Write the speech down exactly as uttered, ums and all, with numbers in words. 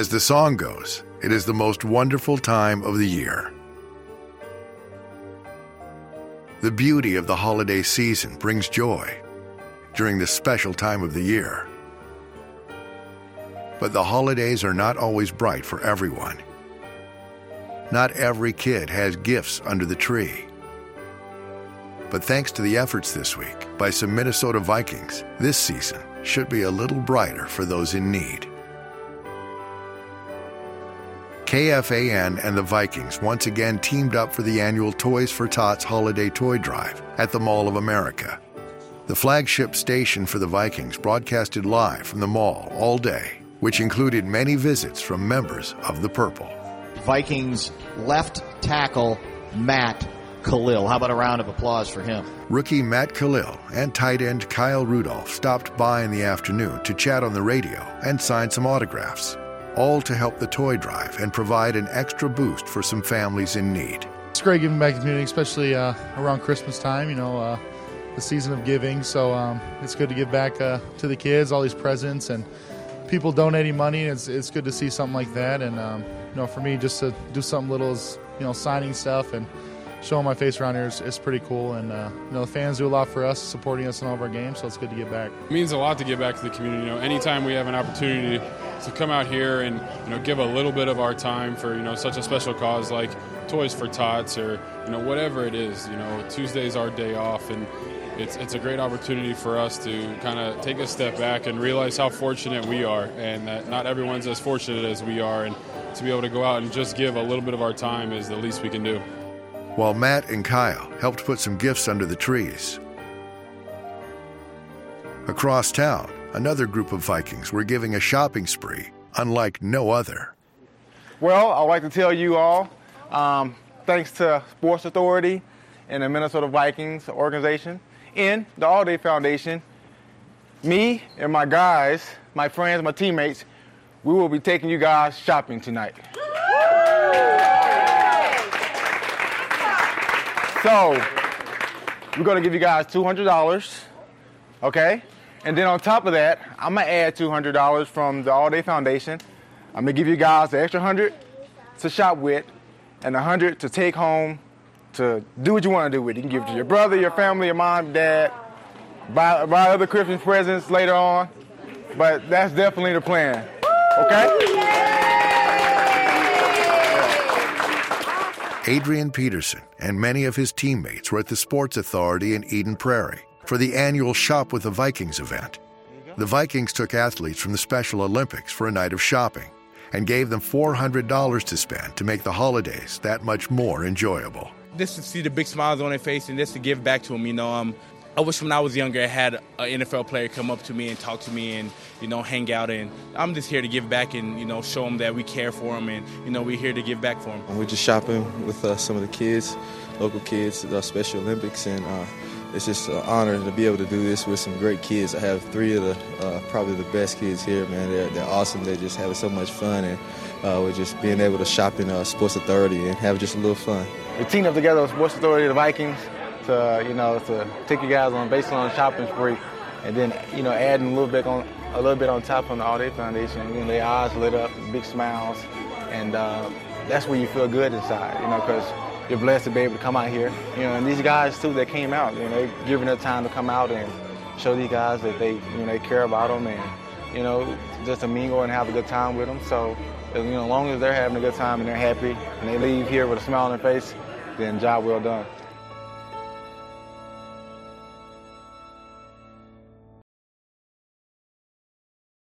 As the song goes, it is the most wonderful time of the year. The beauty of the holiday season brings joy during this special time of the year. But the holidays are not always bright for everyone. Not every kid has gifts under the tree. But thanks to the efforts this week by some Minnesota Vikings, this season should be a little brighter for those in need. K F A N and the Vikings once again teamed up for the annual Toys for Tots Holiday Toy Drive at the Mall of America. The flagship station for the Vikings broadcasted live from the mall all day, which included many visits from members of the Purple. Vikings left tackle Matt Kalil. How about a round of applause for him? Rookie Matt Kalil and tight end Kyle Rudolph stopped by in the afternoon to chat on the radio and sign some autographs, all to help the toy drive and provide an extra boost for some families in need. It's great giving back to the community, especially uh, around Christmas time, you know, uh, the season of giving. So um, it's good to give back uh, to the kids, all these presents, and people donating money. It's, it's good to see something like that. And, um, you know, for me, just to do something little as, you know, signing stuff and showing my face around here is, is pretty cool. And, uh, you know, the fans do a lot for us, supporting us in all of our games, so it's good to get back. It means a lot to give back to the community. You know, anytime we have an opportunity to come out here and, you know, give a little bit of our time for, you know, such a special cause like Toys for Tots or, you know, whatever it is. You know, Tuesday's our day off, and it's it's a great opportunity for us to kind of take a step back and realize how fortunate we are, and that not everyone's as fortunate as we are, and to be able to go out and just give a little bit of our time is the least we can do. While Matt and Kyle helped put some gifts under the trees, across town, another group of Vikings were giving a shopping spree unlike no other. Well, I'd like to tell you all, um, thanks to Sports Authority and the Minnesota Vikings organization and the All Day Foundation, me and my guys, my friends, my teammates, we will be taking you guys shopping tonight. So, we're going to give you guys two hundred dollars, okay? And then on top of that, I'm going to add two hundred dollars from the All Day Foundation. I'm going to give you guys the extra one hundred dollars to shop with and one hundred dollars to take home to do what you want to do with. You can give it to your brother, your family, your mom, dad, buy, buy other Christmas presents later on. But that's definitely the plan, okay? Adrian Peterson and many of his teammates were at the Sports Authority in Eden Prairie for the annual Shop with the Vikings event. The Vikings took athletes from the Special Olympics for a night of shopping and gave them four hundred dollars to spend to make the holidays that much more enjoyable. Just to see the big smiles on their face and just to give back to them, you know. Um, I wish when I was younger I had an N F L player come up to me and talk to me and, you know, hang out. And I'm just here to give back and, you know, show them that we care for them and, you know, we're here to give back for them. We're just shopping with uh, some of the kids, local kids, the Special Olympics, and uh, it's just an honor to be able to do this with some great kids. I have three of the uh, probably the best kids here, man. They're, they're awesome. They're just having so much fun, and uh, we're just being able to shop in uh, Sports Authority and have just a little fun. We teamed up together with Sports Authority, the Vikings, to, you know, to take you guys on basically on a shopping spree, and then, you know, adding a little bit on a little bit on top from the All Day Foundation. You know, their eyes lit up, big smiles, and uh, that's where you feel good inside, you know, because you're blessed to be able to come out here, you know. And these guys too that came out, you know, they're giving their time to come out and show these guys that they, you know, they care about them, and, you know, just to mingle and have a good time with them. So, you know, as long as they're having a good time and they're happy and they leave here with a smile on their face, then job well done.